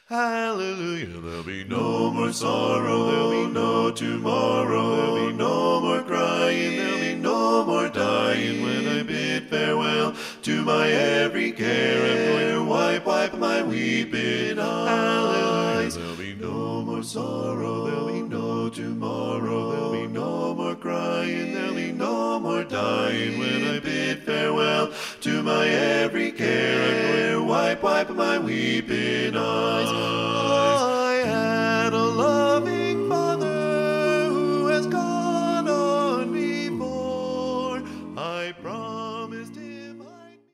Hallelujah, there'll be no more sorrow, there'll be no tomorrow, there'll be no more crying, there'll be no more dying. When I bid farewell to my every care, I'm going to wipe my weeping eyes. There'll be no more sorrow, there'll be no tomorrow, there'll be no more crying, there'll be no more dying. When I bid farewell to my every care, I'm going to wipe my weeping eyes.